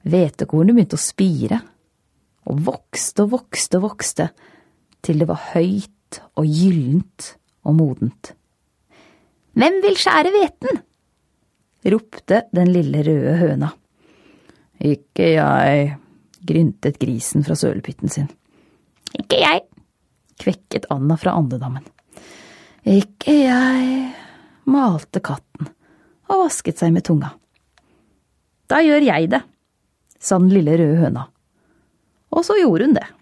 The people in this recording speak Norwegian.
Hvetekornet begynte å spire, og vokste og vokste og vokste, til det var høyt og gyllent og modent. «Hvem vil skjære hveten?» ropte den lille røde høna. «Ikke jeg», gryntet grisen fra sølepytten sin. «Ikke jeg», kvekket Anna fra andedammen. «Ikke jeg», malte katten og vasket seg med tunga. «Da gjør jeg det», sa den lille røde høna. Og så gjorde hun det.